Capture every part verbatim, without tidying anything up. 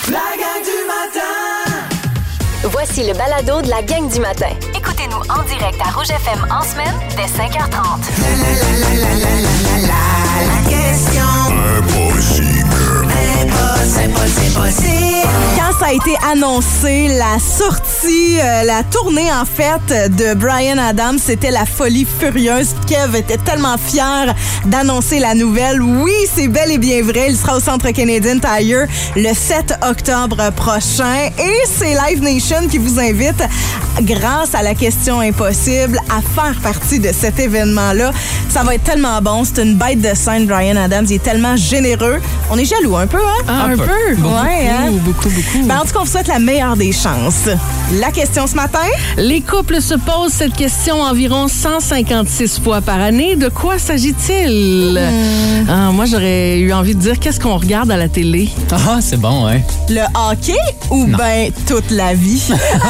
La gang du matin! Voici le balado de la gang du matin. Écoutez-nous en direct à Rouge F M en semaine dès cinq heures trente. La, la, la, la, la, la, la, la, la question. Impossible. Impossible, impossible, impossible. Quand ça a été annoncé, la sortie, euh, la tournée en fait de Bryan Adams, c'était la folie furieuse. Kev était tellement fier d'annoncer la nouvelle. Oui, c'est bel et bien vrai. Il sera au Centre Canadian Tire le sept octobre prochain. Et c'est Live Nation qui vous invite, grâce à la question impossible, à faire partie de cet événement-là. Ça va être tellement bon. C'est une bête de scène, Bryan Adams. Il est tellement généreux. On est jaloux un peu, hein? Ah, un, un peu. peu. Beaucoup, ouais, hein? beaucoup, beaucoup. Ben, en tout cas, on vous souhaite la meilleure des chances. La question ce matin? Les couples se posent cette question environ cent cinquante-six fois par année. De quoi s'agit-il? Mmh. Ah, moi, j'aurais eu envie de dire qu'est-ce qu'on regarde à la télé. Ah, c'est bon, hein? Le hockey ou ben toute la vie?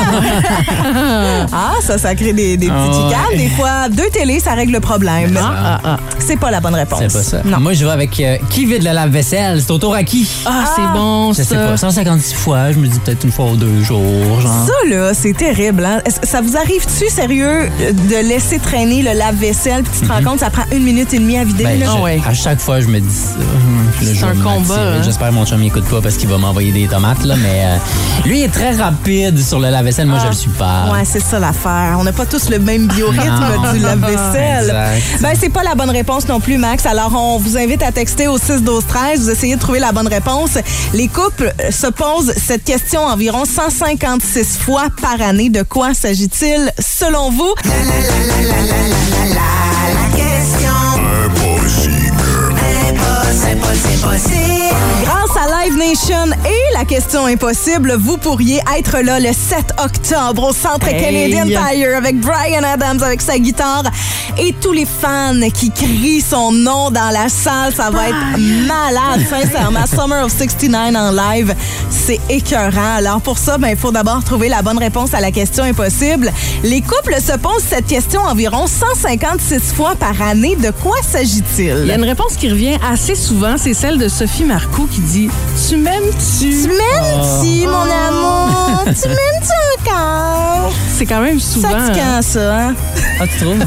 Ah, ça, ça crée des, des petits oh, chicanes. Ouais. Des fois, deux télés, ça règle le problème. Ah, ah, ah. C'est pas la bonne réponse. C'est pas ça. Non. Moi, je vais avec euh, qui vide le lave-vaisselle? C'est au tour à qui? Ah, ah, c'est bon, je ça. Je sais pas, cent cinquante-six fois, je me dis peut-être une fois ou deux jours, genre. Ça, là, c'est terrible, hein? Ça vous arrive-tu, sérieux, de laisser traîner le lave-vaisselle puis tu te mm-hmm. rends compte, ça prend une minute et demie à vider? Ben, là? Je, ah ouais. À chaque fois, je me dis ça. C'est je un combat. Hein? J'espère que mon chum m'écoute pas parce qu'il va m'envoyer des tomates, là, mais euh, lui, il est très rapide sur le lave-vaisselle. Moi, ah. je le suis pas. Ouais, c'est ça l'affaire. On n'a pas tous le même biorhythme du lave-vaisselle. Exact. Ben, c'est pas la bonne réponse non plus, Max. Alors, on vous invite à texter au six douze treize. Vous essayez de trouver la bonne réponse. Les couples se posent cette question environ cent cinquante-six fois par année. De quoi s'agit-il, selon vous? La, la, la, la, la, la, la, la question. Impossible. Impossible, impossible, impossible. Grâce à Live Nation et la question impossible, vous pourriez être là le sept octobre au Centre hey. Canadian Tire avec Bryan Adams avec sa guitare et tous les fans qui crient son nom dans la salle. Ça va être malade, sincèrement. Summer of soixante-dix-neuf en live, c'est écœurant. Alors pour ça, ben, il faut d'abord trouver la bonne réponse à la question impossible. Les couples se posent cette question environ cent cinquante-six fois par année. De quoi s'agit-il? Il y a une réponse qui revient assez souvent, c'est celle de Sophie Marcoux qui dit « Tu m'aimes-tu? » Tu m'aimes-tu, oh. mon amour? Tu m'aimes-tu encore? C'est quand même souvent... Fatigant, ça, hein? Ah, tu trouves?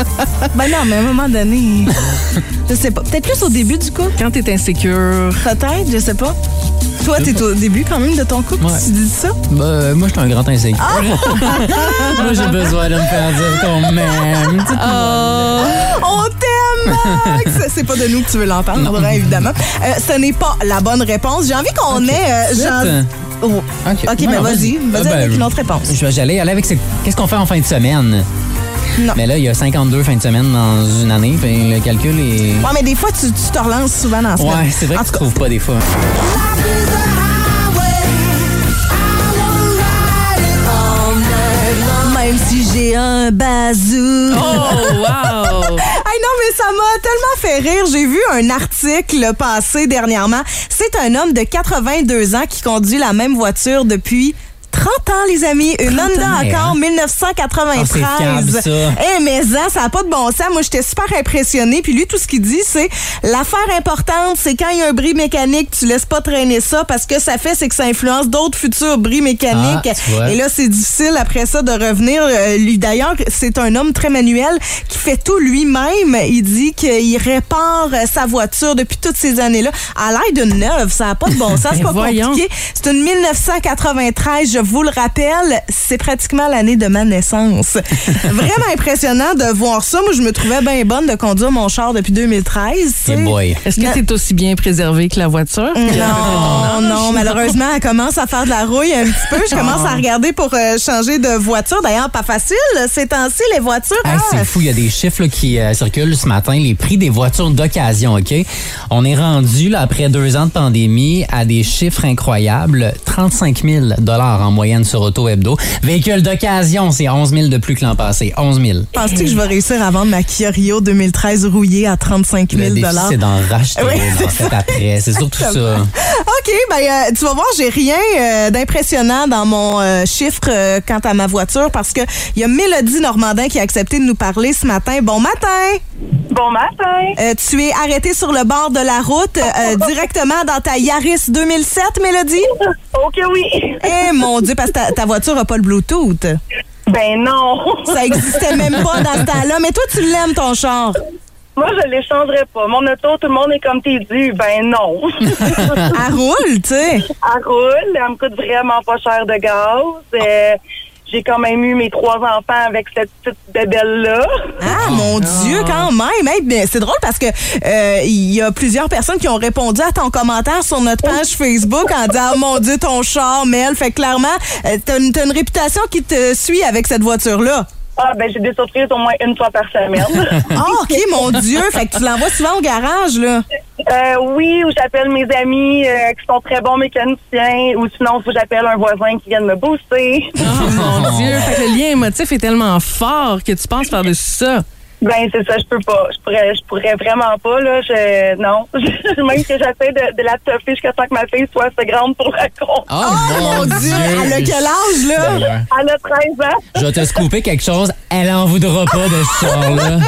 Ben non, mais à un moment donné, je sais pas. Peut-être plus au début du couple. Quand t'es insécure. Peut-être, je sais pas. Toi, t'es au début quand même de ton couple, ouais. Tu dis ça? Ben, moi, je suis un grand insécure. Ah! Moi, j'ai besoin de me faire dire qu'on m'aime. Oh. On t'aime, Max! C'est pas de nous que tu veux l'entendre, non. évidemment. Euh, ce n'est pas la bonne réponse. J'ai envie qu'on okay. ait... Euh, genre... Oh. OK, OK, mais vas-y. Vas-y ben, avec une autre réponse. J'allais aller avec... Ce... Qu'est-ce qu'on fait en fin de semaine? Non. Mais là, il y a cinquante-deux fins de semaine dans une année. Puis le calcul est... Ouais, mais des fois, tu, tu te relances souvent dans ce semaine. Ouais, c'est vrai en que tu trouves pas des fois. Même si j'ai un bazou. Oh, wow! Hey, non, mais ça m'a tellement fait rire. J'ai vu un article passer dernièrement. C'est un homme de quatre-vingt-deux ans qui conduit la même voiture depuis... trente ans, les amis. Une Honda Accord hein? dix-neuf cent quatre-vingt-treize. Oh, c'est fiable, ça. Eh, mais ça, ça n'a pas de bon sens. Moi, j'étais super impressionnée. Puis lui, tout ce qu'il dit, c'est l'affaire importante, c'est quand il y a un bris mécanique, tu laisses pas traîner ça parce que ça fait, c'est que ça influence d'autres futurs bris mécaniques. Ah, et là, c'est difficile après ça de revenir. Euh, lui, d'ailleurs, c'est un homme très manuel qui fait tout lui-même. Il dit qu'il répare sa voiture depuis toutes ces années-là à l'aide d'une neuve. Ça n'a pas de bon sens. C'est pas voyons. compliqué. C'est une dix-neuf cent quatre-vingt-treize. Je vous le rappelle, c'est pratiquement l'année de ma naissance. Vraiment impressionnant de voir ça. Moi, je me trouvais bien bonne de conduire mon char depuis deux mille treize. Hey boy. Est-ce que t'es aussi bien préservé que la voiture? Non, non. Malheureusement, elle commence à faire de la rouille un petit peu. Je commence à regarder pour euh, changer de voiture. D'ailleurs, pas facile. Ces temps-ci, les voitures... Hey, ah. C'est fou. Il y a des chiffres là, qui euh, circulent ce matin. Les prix des voitures d'occasion, OK? On est rendu, là, après deux ans de pandémie, à des chiffres incroyables. trente-cinq mille dollars en moyenne sur Auto Hebdo. Véhicule d'occasion, c'est onze mille de plus que l'an passé. onze mille. Penses-tu que je vais réussir à vendre ma Kia Rio deux mille treize rouillée à trente-cinq mille dollars? Le défi, c'est d'en racheter oui, en fait, après. C'est surtout ça. OK, OK, ben euh, tu vas voir, j'ai rien euh, d'impressionnant dans mon euh, chiffre euh, quant à ma voiture parce que il y a Mélodie Normandin qui a accepté de nous parler ce matin. Bon matin! Bon matin! Euh, tu es arrêtée sur le bord de la route euh, directement dans ta Yaris deux mille sept, Mélodie? Ok, oui. Eh mon Dieu, parce que ta, ta voiture n'a pas le Bluetooth. Ben non. Ça existait même pas dans ce temps-là. Mais toi, tu l'aimes, ton char? Moi, je l'échangerais pas. Mon auto, tout le monde est comme t'es dû. Ben non. Elle roule, tu sais. Elle roule. Elle me coûte vraiment pas cher de gaz. Euh, j'ai quand même eu mes trois enfants avec cette petite bébelle-là. Ah, mon Dieu, quand même. Hey, mais c'est drôle parce que euh, il y a plusieurs personnes qui ont répondu à ton commentaire sur notre page Facebook en disant « Oh mon Dieu, ton char, Mel. » Fait que clairement, euh, t'as une, t'as une réputation qui te suit avec cette voiture-là. Ah, ben j'ai des surprises au moins une fois par semaine. Ah, OK, mon Dieu. Fait que tu l'envoies souvent au garage, là. Euh, oui, ou j'appelle mes amis euh, qui sont très bons mécaniciens, ou sinon, faut que j'appelle un voisin qui vient de me booster. Oh mon Dieu, fait que le lien émotif est tellement fort que tu penses par-dessus ça. Ben, c'est ça, je peux pas. Je pourrais, je pourrais vraiment pas, là. Je, non. Même que j'essaie de, de la toffer jusqu'à temps que ma fille soit assez grande pour la compte. Oh, Oh, mon Dieu. Elle a quel âge, là? Elle a treize ans. Je vais te scooper quelque chose. Elle en voudra pas de ce char-là.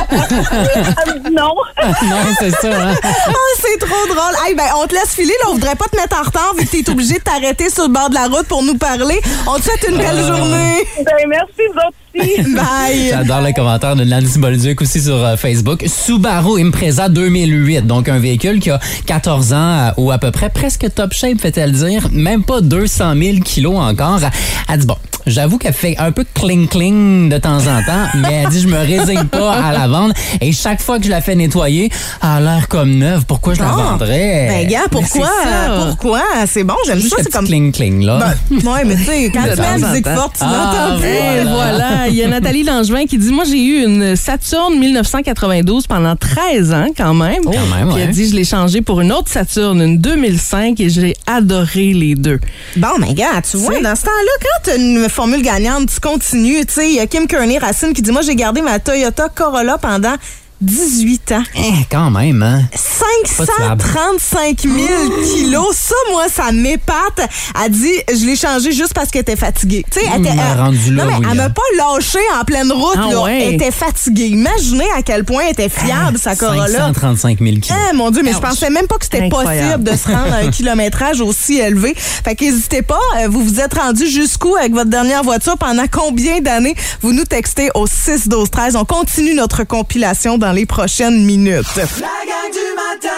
Elle me dit non. Non, c'est ça, hein? Oh, c'est trop drôle. Hey, ben, on te laisse filer. Là, on voudrait pas te mettre en retard vu que t'es obligé de t'arrêter sur le bord de la route pour nous parler. On te souhaite une belle journée. Ben, merci, vous autres aussi. Bye. J'adore le commentaire de Nancy Bolduc aussi sur euh, Facebook. Subaru Impreza deux mille huit, donc un véhicule qui a quatorze ans euh, ou à peu près, presque top shape, fait-elle dire. Même pas deux cent mille kilos encore. Elle dit, bon, j'avoue qu'elle fait un peu cling-cling de temps en temps, mais elle dit, je me résigne pas à la vendre. Et chaque fois que je la fais nettoyer, elle a l'air comme neuve. Pourquoi je la Ah. vendrais? Ben, gars, pourquoi? c'est ça. Pourquoi? C'est bon, j'aime Juste ça. le C'est petit comme. cling-cling, là. Ben, ouais, mais tu sais, quand De tu mets la temps en musique temps. forte, tu Ah, l'entends plus. Et Voilà. voilà, il y a Nathalie Langevin qui dit « Moi, j'ai eu une Saturn mille neuf cent quatre-vingt-douze pendant treize ans quand même. Quand même, Puis ouais. elle dit « Je l'ai changée pour une autre Saturn, une deux mille cinq, et j'ai adoré les deux. Bon, mais gars, tu vois, dans ce temps-là, quand tu as une formule gagnante, tu continues. Tu sais, il y a Kim Kearney-Racine qui dit, moi, j'ai gardé ma Toyota Corolla pendant dix-huit ans. Eh, quand même, hein? cinq cent trente-cinq mille kilos. Ça, moi, ça m'épate. Elle dit, je l'ai changé juste parce qu'elle était fatiguée. Tu sais, elle Hum, était. elle a rendu là, non, mais oui, elle hein. m'a pas lâché en pleine route, Ah là. ouais. Elle était fatiguée. Imaginez à quel point elle était fiable, sa Corolla. cinq cent trente-cinq mille kilos. Eh, mon Dieu, mais je pensais même pas que c'était Incroyable. possible de se rendre à un kilométrage aussi élevé. Fait qu'hésitez pas, euh, vous vous êtes rendu jusqu'où avec votre dernière voiture? Pendant combien d'années? Vous nous textez au six douze treize. On continue notre compilation dans les prochaines minutes. La gang du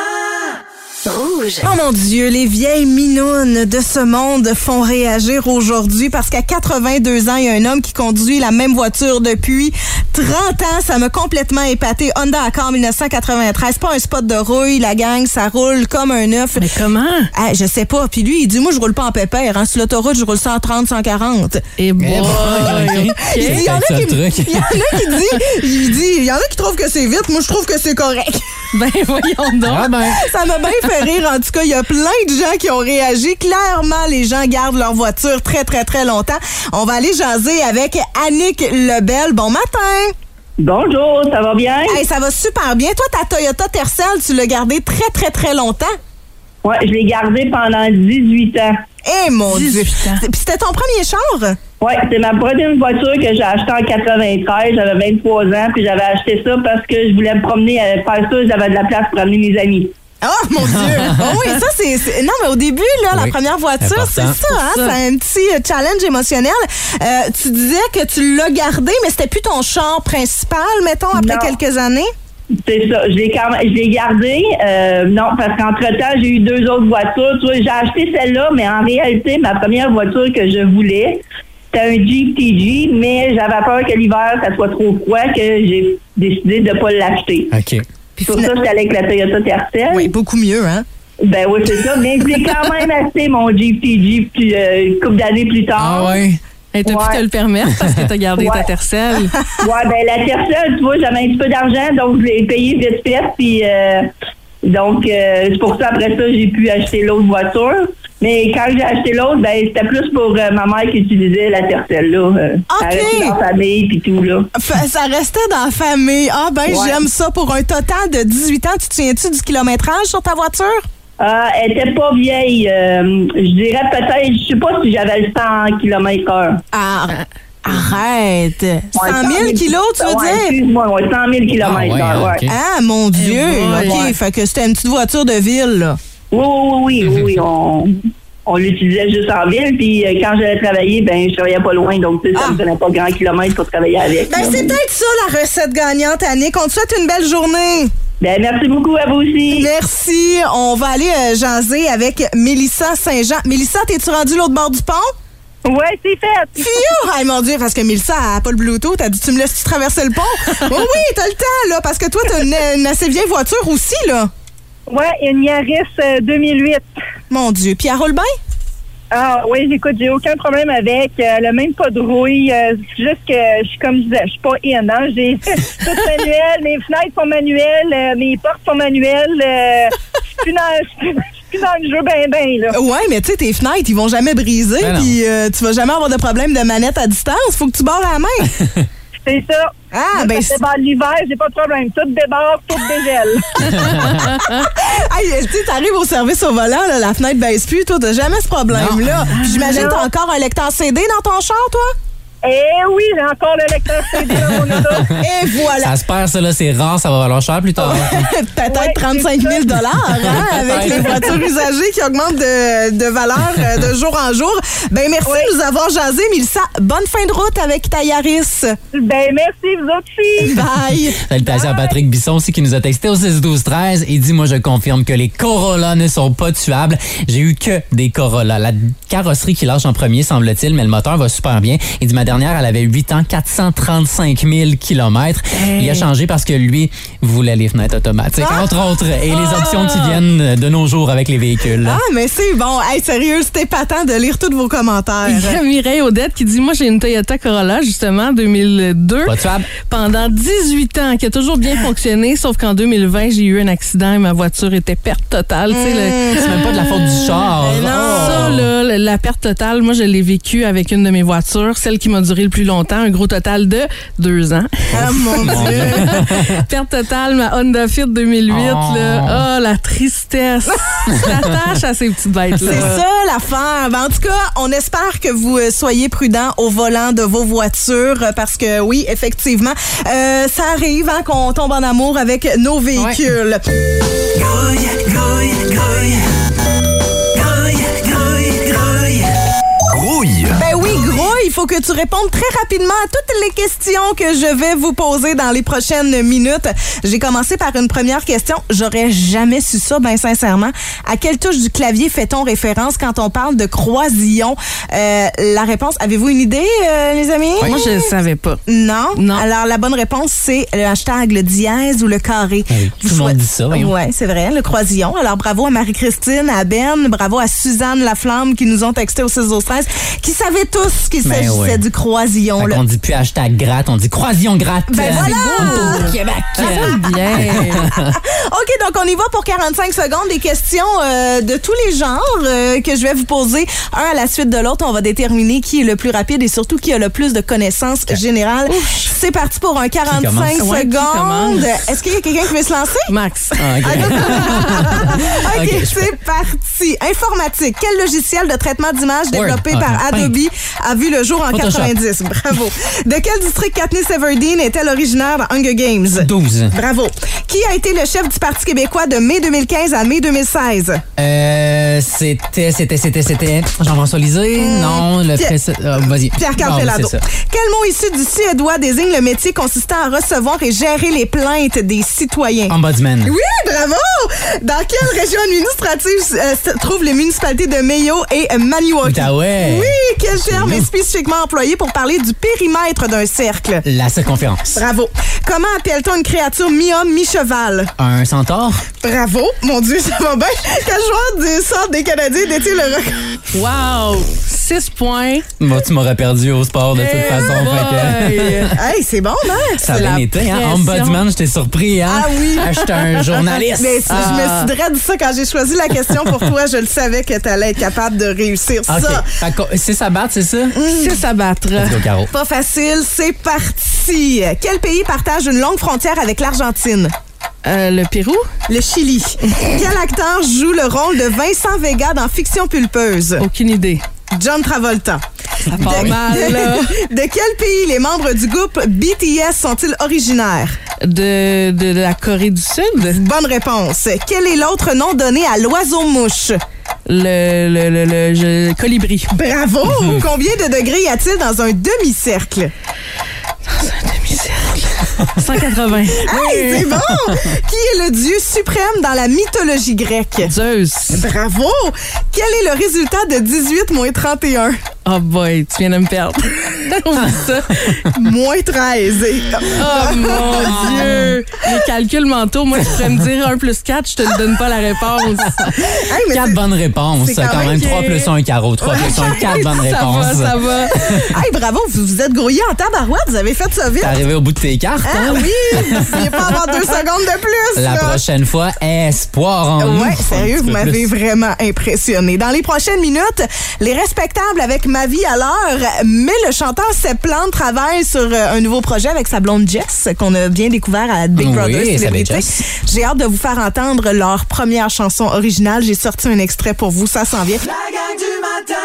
matin. Rouge. Oh mon Dieu, les vieilles minounes de ce monde font réagir aujourd'hui parce qu'à quatre-vingt-deux ans, il y a un homme qui conduit la même voiture depuis trente ans. Ça m'a complètement épaté. Honda Accord mille neuf cent quatre-vingt-treize, pas un spot de rouille, la gang, ça roule comme un œuf. Mais comment? Ah, je sais pas. Puis lui, il dit, moi, je roule pas en pépère. Hein. Sur l'autoroute, je roule cent trente, cent quarante. Et bon, boy, ok. Il dit, il y en a C'est qui, le truc. il y en a qui dit, il dit, il y en a qui trouvent que c'est vite. Moi, je trouve que c'est correct. ben voyons donc. Ah ben, Ça m'a bien fait rire. En tout cas, il y a plein de gens qui ont réagi. Clairement, les gens gardent leur voiture très, très, très longtemps. On va aller jaser avec Annick Lebel. Bon matin. Bonjour, ça va bien? Hey, ça va super bien. Toi, ta Toyota Tercel, tu l'as gardée très, très, très longtemps. Ouais, je l'ai gardé pendant dix-huit ans. Eh, mon Dieu. dix-huit ans. C'est- Puis c'était ton premier char? Ouais, c'est ma première voiture que j'ai achetée en quatre-vingt-treize. J'avais vingt-trois ans, puis j'avais acheté ça parce que je voulais me promener, euh, faire ça, j'avais de la place pour amener mes amis. Oh, mon Dieu! Oh oui, ça, c'est, c'est- Non, mais au début, là, Oui, la première voiture, important. c'est ça, hein? C'est ça. C'est un petit euh, challenge émotionnel. Euh, tu disais que tu l'as gardé, mais c'était plus ton char principal, mettons, après Non. quelques années? C'est ça, je l'ai quand même, je l'ai gardé. Euh, non, parce qu'entre-temps, j'ai eu deux autres voitures. Tu vois, j'ai acheté celle-là, mais en réalité, ma première voiture que je voulais, c'était un Jeep T G, mais j'avais peur que l'hiver, ça soit trop froid, que j'ai décidé de ne pas l'acheter. OK. Puis Pour ça, j'étais allée avec la Toyota Tercel. Oui, beaucoup mieux, hein? Ben oui, c'est ça. Mais j'ai quand même acheté mon Jeep T G puis, euh, une couple d'années plus tard. Ah ouais? Et t'as pu Ouais. te le permettre parce que t'as gardé ta Ouais. Tercel. Ouais, ben la Tercel, tu vois, j'avais un petit peu d'argent, donc je l'ai payé vite fait. Puis euh, donc, euh, c'est pour ça, après ça, j'ai pu acheter l'autre voiture. Mais quand j'ai acheté l'autre, ben c'était plus pour euh, ma mère qui utilisait la Tercel, là. Euh, OK. Elle restait dans la famille, puis tout, là. Fa- Ça restait dans la famille. Ah, ben, Ouais. j'aime ça. Pour un total de dix-huit ans, tu te souviens-tu du kilométrage sur ta voiture? Euh, elle était pas vieille. Euh, je dirais peut-être, je sais pas si j'avais le cent kilomètres heure. Ah, arrête. cent mille kilos, tu veux ouais, dire? Excuse-moi, ouais, cent mille kilomètres Ah, heure, ouais, ouais. ok. Ah, mon Dieu. ouais. OK, fait que c'était une petite voiture de ville, là. Oui, oui, oui, oui, oui, on, on l'utilisait juste en ville, puis euh, quand j'allais travailler, ben je travaillais pas loin, donc tu sais, ça Ah. me donnait pas grand kilomètre pour travailler avec. Ben, là. c'est peut-être ça, la recette gagnante, Annick. On te souhaite une belle journée. Ben, merci beaucoup à vous aussi. Merci. On va aller euh, jaser avec Mélissa Saint-Jean. Mélissa, t'es-tu rendue l'autre bord du pont? Ouais, c'est fait. Fiou! Ay, mon Dieu, parce que Mélissa a pas le Bluetooth. Elle dit, tu me laisses-tu traverser le pont? Oui, oui, t'as le temps, là, parce que toi, t'as une, une assez vieille voiture aussi, là. Ouais, une Yaris euh, deux mille huit. Mon Dieu. Puis elle roule bien? Ah oui, écoute, j'ai aucun problème avec. Euh, elle a même pas de rouille. Euh, c'est juste que, je suis comme je disais, je suis pas in, hein. J'ai tout manuel, mes fenêtres sont manuelles, euh, mes portes sont manuelles. Euh, je suis plus dans, je suis plus- je suis plus dans le jeu ben ben, là. Ouais, mais tu sais, tes fenêtres, ils vont jamais briser, Ben non. puis euh, tu vas jamais avoir de problème de manette à distance. Faut que tu barres à la main. C'est ça. Ah, ben, Ça déborde l'hiver, j'ai pas de problème. Tout déborde, tout dégèle. hey, tu sais, t'arrives au service au volant, là, la fenêtre baisse plus, toi, t'as jamais ce problème-là. Puis j'imagine que t'as encore un lecteur C D dans ton char, toi? Eh oui, j'ai encore le lecteur C D dans mon auto. Et voilà. Ça se perd, ça, là, c'est rare, ça va valoir cher plus tard. Peut-être Ouais, trente-cinq mille dollars hein, avec les voitures usagées qui augmentent de, de valeur euh, de jour en jour. Ben merci de nous avoir jasé, Mélissa. Bonne fin de route avec ta Yaris. Ben merci, vous autres filles. Bye. Salutations à Patrick Bisson aussi qui nous a texté au six douze treize. Il dit, moi, je confirme que les Corolla ne sont pas tuables. J'ai eu que des Corolla. La carrosserie qui lâche en premier, semble-t-il, mais le moteur va super bien. Il dit, ma dernière, elle avait huit ans, quatre cent trente-cinq mille kilomètres. Il a changé parce que lui voulait les fenêtres automatiques, entre autres, et les options qui viennent de nos jours avec les véhicules. Ah, mais c'est bon. Hey, sérieux, c'était épatant de lire tous vos commentaires. Il y a Mireille Odette qui dit, moi, j'ai une Toyota Corolla, justement, deux mille deux. Pas tuable. Pendant dix-huit ans, qui a toujours bien fonctionné, sauf qu'en deux mille vingt, j'ai eu un accident et ma voiture était perte totale. Tu sais, le- C'est même pas de la faute du char. Mais non. Ça, là, la- la perte totale, moi, je l'ai vécue avec une de mes voitures, celle qui m'a duré le plus longtemps, un gros total de deux ans. Ah, mon Dieu. Perte totale, ma Honda Fit deux mille huit, Oh. là. Oh, la tristesse. S'attache à ces petites bêtes-là. C'est ça l'affaire. Ben, en tout cas, on espère que vous euh, soyez prudents au volant de vos voitures euh, parce que oui, effectivement, euh, ça arrive hein, qu'on tombe en amour avec nos véhicules. Grouille, grouille, grouille. Grouille, grouille, grouille. Grouille. Ben oui, gros, il faut que tu répondes très rapidement à toutes les questions que je vais vous poser dans les prochaines minutes. J'ai commencé par une première question. J'aurais jamais su ça, ben sincèrement. À quelle touche du clavier fait-on référence quand on parle de croisillon? Euh, la réponse, avez-vous une idée, euh, les amis? Moi, je ne savais pas. Non. Non. Alors, la bonne réponse, c'est le hashtag, le dièse ou le carré. Oui, tout le monde dit ça, voyons. Oui, c'est vrai, le croisillon. Alors, bravo à Marie-Christine, à Ben, bravo à Suzanne Laflamme qui nous ont texté au six douze treize, qui savaient tous qu'il Ben s'agissait ouais. du croisillon. Fait là. qu'on dit plus hashtag gratte, on dit croisillon gratte. Ben voilà! Au Québec. Bien. OK, donc on y va pour quarante-cinq secondes. Des questions euh, de tous les genres euh, que je vais vous poser, un à la suite de l'autre. On va déterminer qui est le plus rapide et surtout qui a le plus de connaissances générales. C'est parti pour un quarante-cinq commence? Ouais, qui secondes. commence? Est-ce qu'il y a quelqu'un qui veut se lancer? Max. Ah, ok. OK, Ok, je c'est parti. Informatique. Quel logiciel de traitement d'image Word. développé Ah, par non, Adobe a vu le jour en Photoshop. quatre-vingt-dix? Bravo. De quel district Katniss Everdeen est-elle originaire dans Hunger Games? douze. Bravo. Qui a été le chef du Parti québécois de mai deux mille quinze à mai deux mille seize? Euh, c'était, c'était, c'était, c'était Jean-François Lisée? Non, le Pierre- précédent. euh, vas-y. Pierre Ah, Carpellado. c'est ça. Quel mot issu du suédois désigne le métier consistant à recevoir et gérer les plaintes des citoyens? Ombudsman. Oui, bravo! Dans quelle région administrative euh, se trouvent les municipalités de Mayo et Maniwaki? Outaouais. Oui, quel terme est spécifiquement employé pour parler du périmètre d'un cercle? La circonférence. Bravo. Comment appelle-t-on une créature mi-homme, mi-cheval? Un centaure. Bravo. Mon Dieu, ça va bien. Quel joueur du Centre des Canadiens détient le record? Wow! Six points. Bon, tu m'aurais perdu au sport de toute Eh façon. fait que- boy. Hey, c'est bon, non? Ça a C'est bien la été, hein? pression. Ombudsman, j'étais surpris, hein? Ah oui. Ah, j'étais un journaliste. Mais si Ah. je me suis dit ça quand j'ai choisi la question pour toi, je le savais que tu allais être capable de réussir OK. ça. Fait que c'est ça battre, c'est ça? Six à battre. Let's go, Caro. Pas facile, c'est parti. Quel pays partage une longue frontière avec l'Argentine? Euh, le Pérou? Le Chili. Quel acteur joue le rôle de Vincent Vega dans Fiction pulpeuse? Aucune idée. John Travolta. Ça part de, mal, là. De quel pays les membres du groupe B T S sont-ils originaires? De, de, de la Corée du Sud? Bonne réponse. Quel est l'autre nom donné à l'oiseau-mouche? Le, le, le, le je, colibri. Bravo! Combien de degrés y a-t-il dans un demi-cercle? Dans un demi-cercle. cent quatre-vingts. Hey, c'est bon! Qui est le dieu suprême dans la mythologie grecque? Zeus. Bravo! Quel est le résultat de dix-huit moins trente et un? Oh boy, tu viens de me perdre. Oublie ça. Moins treize. Oh mon Dieu! Les calculs mentaux, moi, tu pourrais me dire un plus quatre, je te donne pas la réponse. Hey, mais quatre c'est- bonnes réponses. c'est Quand, quand même même trois plus un carreau. trois plus un, quatre bonnes Ça réponses. va, ça va. Hey, bravo, vous vous êtes grouillé en tabarouette, vous avez fait ça vite. T'es arrivé au bout de tes cartes, Ah hein? oui, vous ne pouviez pas avoir deux secondes de plus. La là. prochaine fois, espoir en nous. Ouais, Un sérieux, petit vous peu m'avez plus. vraiment impressionné. Dans les prochaines minutes, les respectables avec Ma vie à l'heure, mais le chanteur Sepp Plante travaille sur euh, un nouveau projet avec sa blonde Jess, qu'on a bien découvert à Big Oui, Brother ça va, Célébrité. Jess. J'ai hâte de vous faire entendre leur première chanson originale. J'ai sorti un extrait pour vous, ça s'en vient. La gang du matin.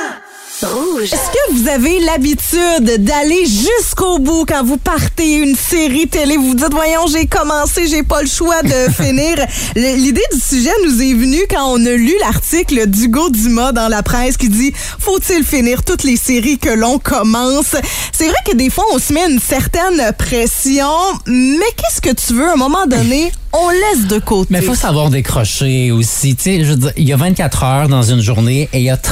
Rouge. Est-ce que vous avez l'habitude d'aller jusqu'au bout quand vous partez une série télé? Vous vous dites, voyons, j'ai commencé, j'ai pas le choix de finir. Le- L'idée du sujet nous est venue quand on a lu l'article d'Hugo Dumas dans la presse qui dit « Faut-il finir toutes les séries que l'on commence? » C'est vrai que des fois, on se met une certaine pression, mais qu'est-ce que tu veux? À un moment donné, on laisse de côté. Mais il faut savoir décrocher aussi. Tu sais, je veux dire, il y a vingt-quatre heures dans une journée et il y a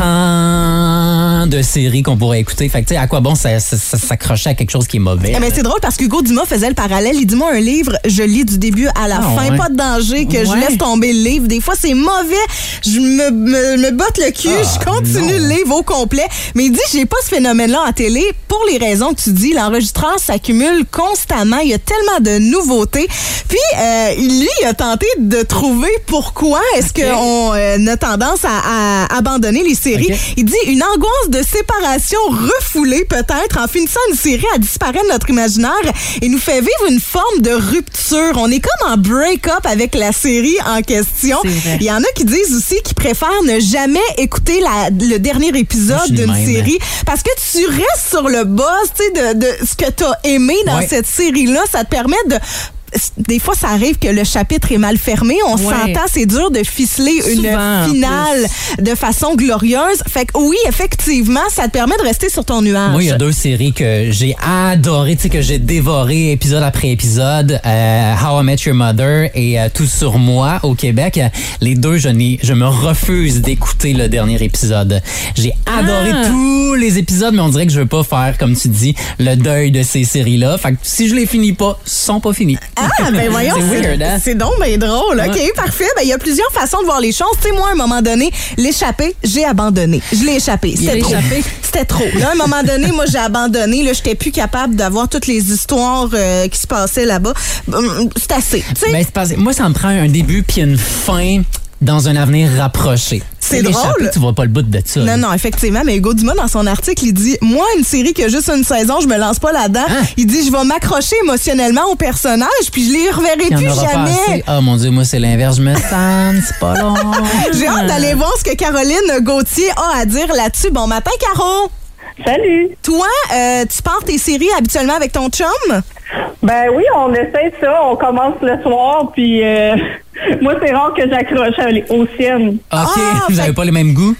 tant de séries qu'on pourrait écouter. Fait que, tu sais, à quoi bon ça- ça- ça- s'accrocher à quelque chose qui est mauvais? Eh ben, c'est drôle parce qu'Hugo Dumas faisait le parallèle. Il dit, moi, un livre, je lis du début à la Ah, fin. ouais. Pas de danger que je Ouais. laisse tomber le livre. Des fois, c'est mauvais. Je me, me, me botte le cul. Ah, je continue non. le livre au complet. Mais il dit, j'ai pas ce phénomène-là en télé. Pour les raisons que tu dis, l'enregistreur s'accumule constamment. Il y a tellement de nouveautés. Puis, euh, lui, il a tenté de trouver pourquoi est-ce Ok. qu'on euh, a tendance à, à abandonner les séries. Ok. Il dit, une angoisse de séparation refoulée peut-être en finissant une série à disparaître de notre imaginaire et nous fait vivre une forme de rupture. On est comme en break-up avec la série en question. C'est vrai. Il y en a qui disent aussi qu'ils préfèrent ne jamais écouter la- le dernier Moi, je épisode suis le d'une même. série parce que tu restes sur le buzz, tu sais, de, de ce que tu as aimé dans Ouais. cette série-là. Ça te permet de... Des fois, ça arrive que le chapitre est mal fermé. On Ouais. s'entend, c'est dur de ficeler Souvent, une en finale de façon glorieuse. Fait que oui, effectivement, ça te permet de rester sur ton nuage. Moi, il y a deux séries que j'ai adorées, tu sais, que j'ai dévoré épisode après épisode. Euh, How I Met Your Mother et euh, Tout sur moi au Québec. Les deux, je, n'ai, je me refuse d'écouter le dernier épisode. J'ai adoré Ah. tous les épisodes, mais on dirait que je veux pas faire, comme tu dis, le deuil de ces séries-là. Fait que si je les finis pas, ils sont pas finis. Ah, ben voyons, C'est weird, hein? c'est donc bien drôle. OK, Ouais. parfait. Ben, il y a plusieurs façons de voir les choses. Tu sais, moi, à un moment donné, l'échapper, j'ai abandonné. Je l'ai échappé. C'était l'as trop. échappé? C'était trop. Là, à un moment donné, moi, j'ai abandonné. Là, j'étais plus capable d'avoir toutes les histoires euh, qui se passaient là-bas. Hum, C'est assez. Tu sais, Ben, c'est parce- moi, ça me prend un début puis une fin dans un avenir rapproché. C'est Tu sais, l'échappée, drôle. Tu vois pas le bout de ça. Non, là. non, effectivement, mais Hugo Dumas, dans son article, il dit « Moi, une série qui a juste une saison, je me lance pas là-dedans. Hein? Il dit « Je vais m'accrocher émotionnellement au personnage, puis je les reverrai Il y en plus aura pas jamais. assez. Oh mon Dieu, moi, c'est l'inverse. Je me sens, c'est pas long. » J'ai hâte d'aller voir ce que Caroline Gauthier a à dire là-dessus. Bon matin, Caro! Salut! Toi, euh, tu pars tes séries habituellement avec ton chum? Ben oui, on essaie ça. On commence le soir, puis euh, moi, c'est rare que j'accroche à les- aux siennes. OK, Ah, vous fait- avez pas les mêmes goûts?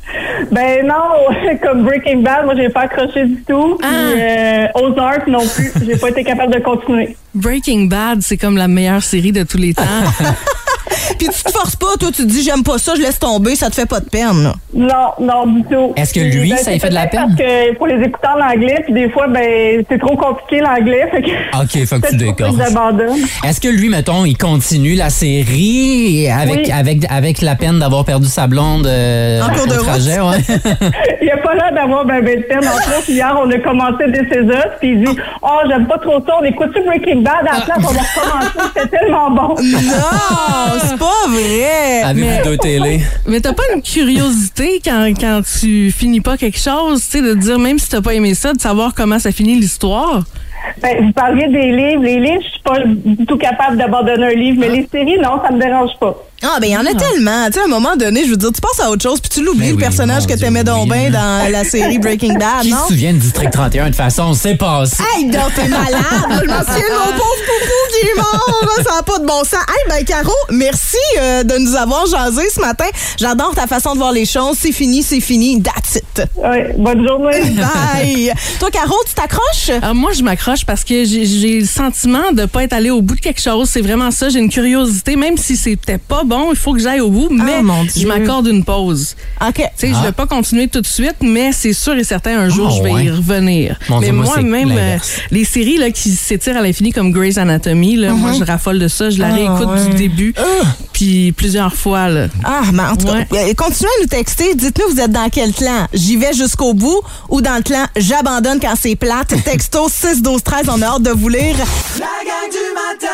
Ben non, comme Breaking Bad, moi, j'ai pas accroché du tout. Puis euh, Ozark non plus. J'ai pas été capable de continuer. Breaking Bad, c'est comme la meilleure série de tous les temps. Puis tu te forces pas, toi, tu te dis j'aime pas ça, je laisse tomber, ça te fait pas de peine. là. Non, non, du tout. Est-ce que lui, Ben, ça lui c'est fait de la peut-être peine? Parce que pour les écouter en anglais, puis des fois, ben, c'est trop compliqué l'anglais. Fait que OK, faut que tu peut-être pour ça que décorches. j'abandonne. Est-ce que lui, mettons, il continue la série avec, Oui. avec, avec la peine d'avoir perdu sa blonde euh, En cours de au trajet? Ouais. Il n'y a pas l'air d'avoir ben, ben de peine. En plus, hier, on a commencé des Césars, puis il dit « Oh, j'aime pas trop ça. On écoute-tu Breaking Bad? À la place, on va recommencer. C'était tellement bon. » Non, c'est pas vrai. Avez-vous deux télé? Mais t'as pas une curiosité quand, quand tu finis pas quelque chose, tu sais, de te dire, même si t'as pas aimé ça, de savoir comment ça finit l'histoire? Ben, vous parliez des livres. Les livres, je suis pas du tout capable d'abandonner un livre, mais les séries, non, ça me dérange pas. Ah, ben, il y en a tellement. Tu sais, à un moment donné, je veux dire, tu passes à autre chose, puis tu l'oublies, Ben le oui, personnage mon que Dieu, t'aimais donc oui, bien hein. dans la série Breaking Bad, Qui non? se souvient de District trente et un de façon, c'est passé. Hey, donc t'es malade! Je m'en souviens de mon pauvre poupou qui est mort! Là, ça n'a pas de bon sens. Hey, ben, Caro, merci euh, de nous avoir jasé ce matin. J'adore ta façon de voir les choses. C'est fini, c'est fini. That's it. Oui, bonne journée. Bye! Toi, Caro, tu t'accroches? Euh, moi, je m'accroche parce que j'ai, j'ai le sentiment de pas être allé au bout de quelque chose. C'est vraiment ça. J'ai une curiosité. Même si c'était pas bon, il faut que j'aille au bout. Mais Oh, mon Dieu. je m'accorde une pause. OK. Tu sais, Ah. je vais pas continuer tout de suite, mais c'est sûr et certain, un jour, Oh, je vais ouais. y revenir. Mon mais Dieu, moi, c'est moi-même, euh, l'inverse. les séries là, qui s'étirent à l'infini comme Grey's Anatomy, là, moi, je raffole de ça. Je la Ah, réécoute ouais. du début, puis plusieurs fois. Là. Ah, mais en tout cas, euh, continuez à nous texter. Dites-nous, vous êtes dans quel clan? J'y vais jusqu'au bout ou dans le clan j'abandonne quand c'est plate? Texto six douze treize, on a hâte de vous lire. La gang du matin.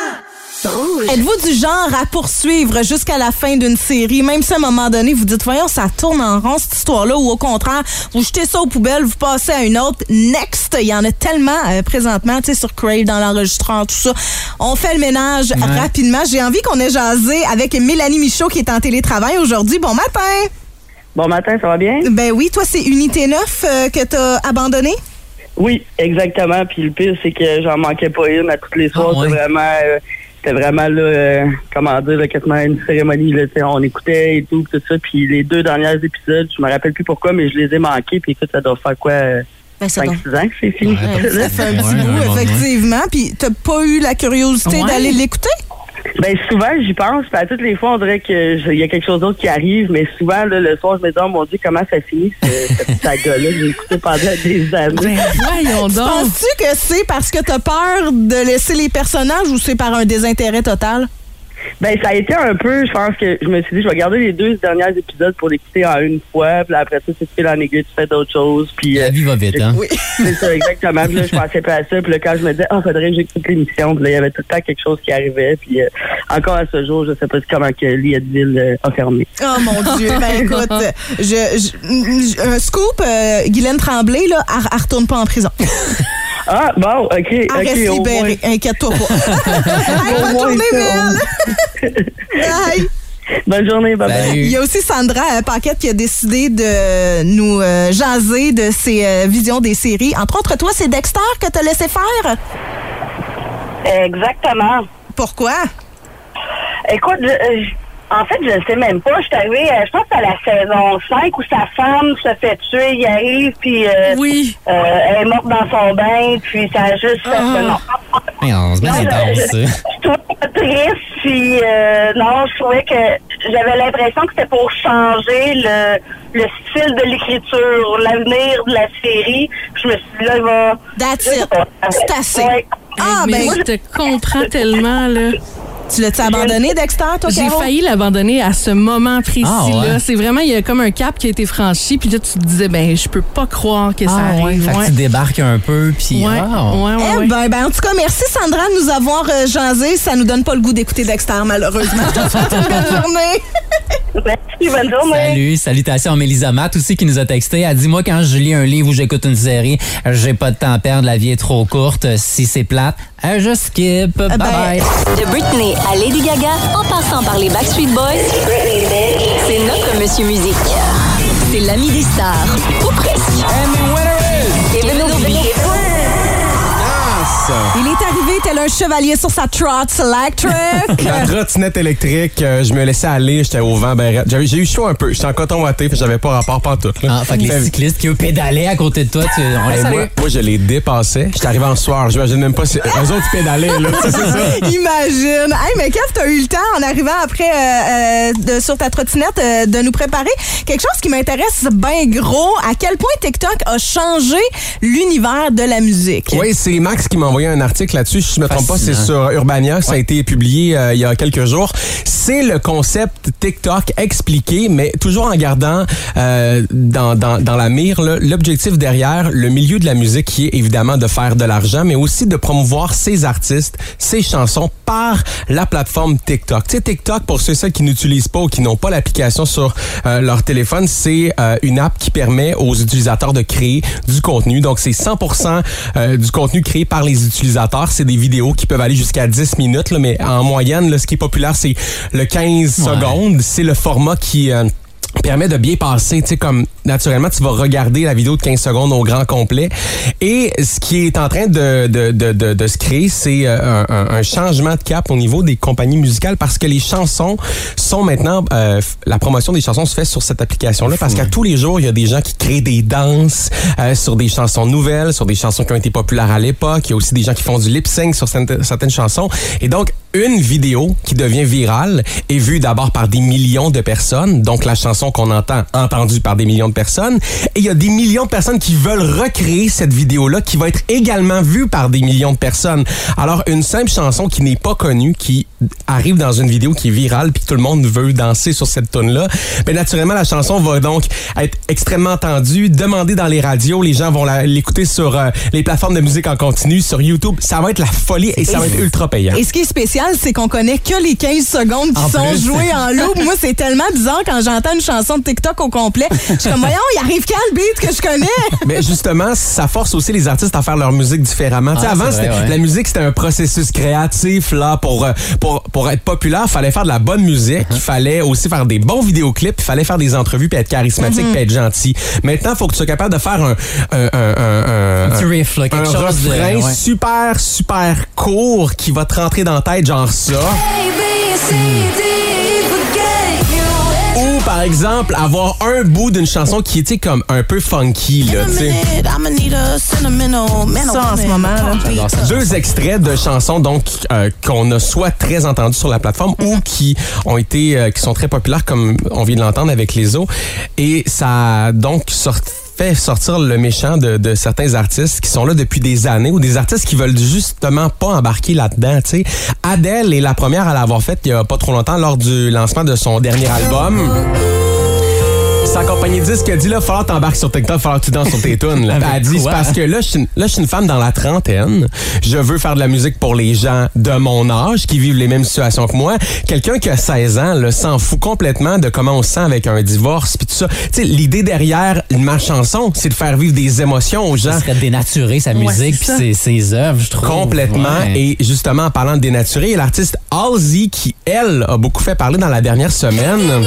Rouge. Êtes-vous du genre à poursuivre jusqu'à la fin d'une série, même si à un moment donné, vous dites, voyons, ça tourne en rond, cette histoire-là, ou au contraire, vous jetez ça aux poubelles, vous passez à une autre. Next! Il y en a tellement euh, présentement, tu sais, sur Crave, dans l'enregistreur, tout ça. On fait le ménage Ouais. rapidement. J'ai envie qu'on ait jasé avec Mélanie Michaud, qui est en télétravail aujourd'hui. Bon matin! Bon matin, ça va bien? Ben oui, toi, c'est Unité neuf euh, que t'as abandonné? Oui, exactement. Puis le pire, c'est que j'en manquais pas une à tous les soirs. Ah, ouais. C'était vraiment, euh, c'était vraiment là, euh, comment dire, là, quasiment une cérémonie. Là, tu sais, on écoutait et tout, tout ça. Puis les deux derniers épisodes, je me rappelle plus pourquoi, mais je les ai manqués. Puis écoute, ça doit faire quoi, euh, Ben, ça cinq doit- six ans que c'est fini. Ouais, Ça fait un petit Ouais, bout, ouais, ouais. effectivement. Puis t'as pas eu la curiosité Ouais. d'aller l'écouter? Ben souvent j'y pense, puis à toutes les fois on dirait que je- il y a quelque chose d'autre qui arrive, mais souvent là, le soir je me dis oh mon Dieu comment ça finit ce- cette saga-là que j'ai écouté pendant des années. Ben, voyons donc. Penses-tu que c'est parce que t'as peur de laisser les personnages ou c'est par un désintérêt total? Ben ça a été un peu, je pense que je me suis dit je vais garder les deux derniers épisodes pour l'écouter en une fois, puis là, après ça c'est fil en aiguille, tu fais d'autres choses, puis euh, La vie va vite, hein? Oui. c'est ça exactement. Puis là je pensais pas à ça, puis là quand je me disais ah faudrait que j'écoute l'émission, puis là il y avait tout le temps quelque chose qui arrivait, puis euh, encore à ce jour je sais pas comment que Leadville euh, a fermé. Oh mon Dieu, ben écoute, je, je- un scoop, euh, Guylaine Tremblay, là, elle, elle retourne pas en prison. Ah bon ok Elle ok reste au moins. libérée, inquiète-toi pas. Hey, bonne moins journée, ça, Mel! Bye! Bonne journée, bye bye. Salut. Il y a aussi Sandra euh, Paquette qui a décidé de nous euh, jaser de ses euh, visions des séries. Entre autres, toi, c'est Dexter que t'as laissé faire? Exactement. Pourquoi? Écoute, je- je- en fait, je ne sais même pas. Je suis arrivée, euh, je pense à la saison cinq où sa femme se fait tuer. Il arrive, puis euh, Oui. euh, elle est morte dans son bain, puis ça a juste fait que non. Hey, on se met Non, intense, je, ça. je trouvais ça triste, puis euh, non, je trouvais que j'avais l'impression que c'était pour changer le, le style de l'écriture, l'avenir de la série. Je me suis dit, là, il va... That's je sais it. pas. C'est assez. Ouais. Ah, mais ben, je te comprends tellement, là. tu l'as-tu abandonné, Dexter, toi, J'ai Caro? failli l'abandonner à ce moment précis-là. Ah, ouais. C'est vraiment, il y a comme un cap qui a été franchi, puis là, tu te disais, ben, je peux pas croire que ça Ah, ouais. arrive. Fait que Ouais. tu débarques un peu, puis... Ouais, ah. ouais, ouais, Eh ouais. ben, ben, en tout cas, merci Sandra de nous avoir euh, jasé. Ça nous donne pas le goût d'écouter Dexter, malheureusement. Je te souhaite une bonne journée. Merci, bonne journée. Salut, salutations à Mélisa Matt aussi qui nous a texté. Elle dit, moi, quand je lis un livre ou j'écoute une série, j'ai pas de temps à perdre, la vie est trop courte. Si c'est plate, euh, je skip. Bye ben, bye. De Britney à Lady Gaga, en passant par les Backstreet Boys, c'est notre Monsieur Musique. C'est l'ami des stars, ou presque. Kevin O'Brien. Il est arrivé tel un chevalier sur sa trot electric. La trottinette électrique, euh, je me laissais aller, j'étais au vent. Ben, j'avais- j'ai eu chaud un peu, j'étais en coton watté, fait que j'avais pas rapport pantoute. Là. Ah, fait que les cyclistes qui eux pédalaient à côté de toi, tu, on laisse Hey, moi, aller. moi, je les dépassais. J'étais arrivé en soir. J'imagine même pas si. Eux autres, ils pédalaient, là. C'est ça. Imagine. Hey, mais Kev, t'as eu le temps, en arrivant après euh, euh, de, sur ta trottinette, euh, de nous préparer quelque chose qui m'intéresse bien gros. À quel point TikTok a changé l'univers de la musique? Oui, c'est Max qui m'a envoyé envoyé un article là-dessus. Si je ne me trompe pas, c'est Fascinant. sur Urbania. Ça Ouais. a été publié euh, il y a quelques jours. C'est le concept TikTok expliqué, mais toujours en gardant euh, dans, dans, dans la mire là, l'objectif derrière le milieu de la musique qui est évidemment de faire de l'argent, mais aussi de promouvoir ses artistes, ses chansons par la plateforme TikTok. Tu sais, TikTok, pour ceux et celles qui n'utilisent pas ou qui n'ont pas l'application sur euh, leur téléphone, c'est euh, une app qui permet aux utilisateurs de créer du contenu. Donc, c'est cent pour cent euh, du contenu créé par les utilisateurs. C'est des vidéos qui peuvent aller jusqu'à dix minutes, là, mais en moyenne, là, ce qui est populaire, c'est le quinze Ouais. secondes. C'est le format qui... Euh, permet de bien passer, tu sais, comme naturellement, tu vas regarder la vidéo de quinze secondes au grand complet. Et ce qui est en train de, de, de, de, de se créer, c'est un, un, un changement de cap au niveau des compagnies musicales parce que les chansons sont maintenant, euh, la promotion des chansons se fait sur cette application-là parce qu'à tous les jours, il y a des gens qui créent des danses euh, sur des chansons nouvelles, sur des chansons qui ont été populaires à l'époque. Il y a aussi des gens qui font du lip-sync sur certaines, certaines chansons. Et donc, une vidéo qui devient virale est vue d'abord par des millions de personnes, donc la chanson qu'on entend, entendue par des millions de personnes, et il y a des millions de personnes qui veulent recréer cette vidéo-là qui va être également vue par des millions de personnes. Alors, une simple chanson qui n'est pas connue, qui arrive dans une vidéo qui est virale, puis tout le monde veut danser sur cette tune-là, bien naturellement, la chanson va donc être extrêmement entendue, demandée dans les radios, les gens vont la, l'écouter sur euh, les plateformes de musique en continu, sur YouTube. Ça va être la folie et ça va être ultra payant. Et ce qui est spécial, c'est qu'on connaît que les quinze secondes qui En sont plus. jouées en loop. Moi, c'est tellement bizarre quand j'entends une chanson de TikTok au complet. Je suis comme, voyons, il arrive quel beat que je connais? Mais justement, ça force aussi les artistes à faire leur musique différemment. Tu sais, Ah, avant, c'est vrai, c'était- ouais. la musique, c'était un processus créatif là pour, euh, pour, pour être populaire. Il fallait faire de la bonne musique. Il fallait aussi faire des bons vidéoclips. Il fallait faire des entrevues puis être charismatique puis être gentil. Maintenant, il faut que tu sois capable de faire un, un, un, un, Un petit riff, là, quelque un chose de- refrain ouais. super, super court qui va te rentrer dans la tête, genre ça. Ou, par exemple, avoir un bout d'une chanson qui était comme un peu funky, là, tu sais. Ça, en ce moment, là. J'adore ça. Deux extraits de chansons donc euh, qu'on a soit très entendus sur la plateforme ou qui ont été euh, qui sont très populaires comme on vient de l'entendre avec les os et ça a donc sorti fait sortir le méchant de, de certains artistes qui sont là depuis des années ou des artistes qui veulent justement pas embarquer là-dedans, tu sais. Adele est la première à l'avoir faite il y a pas trop longtemps lors du lancement de son dernier album. Sa compagnie de disques a dit là, il va falloir t'embarquer sur TikTok, il va falloir que tu danses sur tes tunes. là. Avec Elle a dit, c'est quoi? parce que là, je suis une- là, je suis une femme dans la trentaine. Je veux faire de la musique pour les gens de mon âge qui vivent les mêmes situations que moi. Quelqu'un qui a seize ans là, s'en fout complètement de comment on se sent avec un divorce puis tout ça. Tu sais, l'idée derrière ma chanson, c'est de faire vivre des émotions aux gens. Ça serait de dénaturer sa musique c'est puis ça. ses, ses œuvres, je trouve. Complètement. Ouais. Et justement, en parlant de dénaturer, il y a l'artiste Halsey qui, elle, a beaucoup fait parler dans la dernière semaine.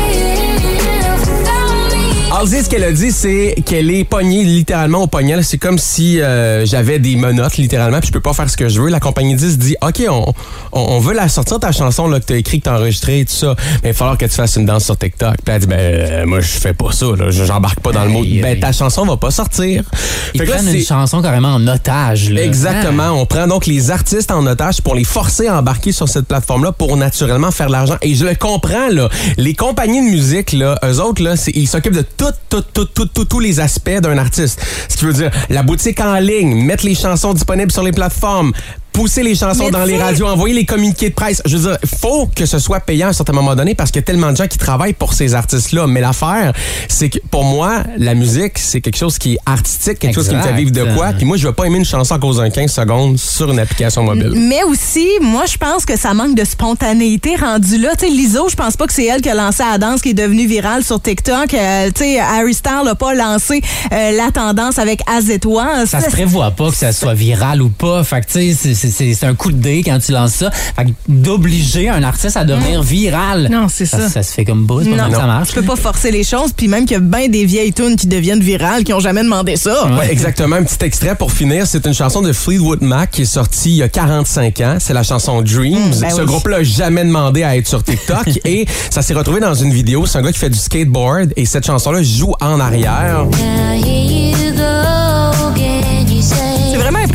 Halsey, ce qu'elle a dit, c'est qu'elle est pognée littéralement au poignet. C'est comme si euh, j'avais des menottes littéralement, puis je peux pas faire ce que je veux. La compagnie dix dit, OK, on, on, on veut la sortir ta chanson là, que t'as écrit, que t'as enregistré et tout ça, mais il va falloir que tu fasses une danse sur TikTok. Puis elle a dit, ben euh, moi je fais pas ça, là. J'embarque pas dans le mot. Aïe, Ben aïe. ta chanson va pas sortir. Ils Fait que là, prennent une c'est- chanson carrément en otage. Là. Exactement. On prend donc les artistes en otage pour les forcer à embarquer sur cette plateforme-là pour naturellement faire de l'argent. Et je le comprends, là. Les compagnies de musique, là, eux autres, là, c'est- ils s'occupent de tout, tout, tout, tout, tout, tous les aspects d'un artiste. Ce qui veut dire la boutique en ligne, mettre les chansons disponibles sur les plateformes, pousser les chansons Mais dans les t'sais- radios, envoyer les communiqués de presse. Je veux dire, faut que ce soit payant à un certain moment donné parce qu'il y a tellement de gens qui travaillent pour ces artistes-là. Mais l'affaire, c'est que pour moi, la musique, c'est quelque chose qui est artistique, quelque chose qui me fait vivre de quoi. Puis moi, je veux pas aimer une chanson à cause d'un quinze secondes sur une application mobile. Mais aussi, moi, je pense que ça manque de spontanéité rendu là. Tu sais, Lizzo, je pense pas que c'est elle qui a lancé la danse qui est devenue virale sur TikTok. Euh, tu sais, Harry Styles n'a pas lancé euh, la tendance avec Azetois. Ça se prévoit pas que ça soit viral ou pas. Fait que, tu sais, c'est- c'est- c'est c'est un coup de dé quand tu lances ça. Fait que d'obliger un artiste à devenir viral. Non, c'est ça. Ça se fait comme buzz, pas Non, comme ça marche. tu peux pas forcer les choses. Puis même qu'il y a bien des vieilles tunes qui deviennent virales qui ont jamais demandé ça. Ouais, exactement. Un petit extrait pour finir. C'est une chanson de Fleetwood Mac qui est sortie il y a quarante-cinq ans. C'est la chanson Dreams. ben Ce oui. groupe-là n'a jamais demandé à être sur TikTok et ça s'est retrouvé dans une vidéo. C'est un gars qui fait du skateboard et cette chanson-là joue en arrière. C'est vraiment impressionnant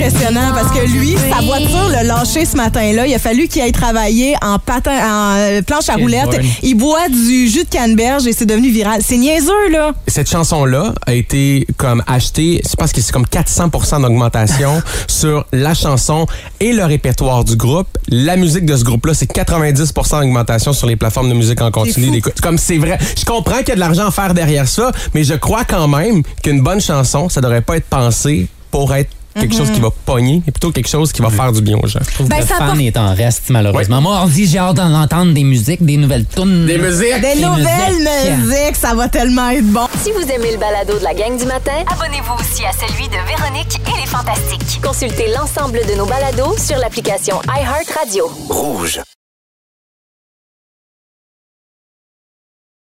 impressionnant parce que lui, sa voiture l'a lâché ce matin-là. Il a fallu qu'il aille travailler en patin, en euh, planche à roulettes. Il boit du jus de canneberge et c'est devenu viral. C'est niaiseux, là. Cette chanson-là a été comme achetée, je pense que c'est comme quatre cents pour cent d'augmentation sur la chanson et le répertoire du groupe. La musique de ce groupe-là, c'est quatre-vingt-dix pour cent d'augmentation sur les plateformes de musique en continu. D'écoute. Comme c'est vrai. Je comprends qu'il y a de l'argent à faire derrière ça, mais je crois quand même qu'une bonne chanson, ça devrait pas être pensé pour être quelque mm-hmm. chose qui va pogner, mais plutôt quelque chose qui va mm-hmm. faire du bien aux gens. Je trouve ben, que le fan apporte... est en reste, malheureusement. Ouais. Moi, on dit j'ai hâte d'entendre des musiques, des nouvelles tunes. Des musiques. Des, des nouvelles musiques. musiques, ça va tellement être bon. Si vous aimez le balado de la gang du matin, abonnez-vous aussi à celui de Véronique et les Fantastiques. Consultez l'ensemble de nos balados sur l'application iHeartRadio. Rouge.